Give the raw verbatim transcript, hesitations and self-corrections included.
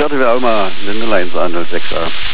Starte wir auch mal eine null eins A null sechs A.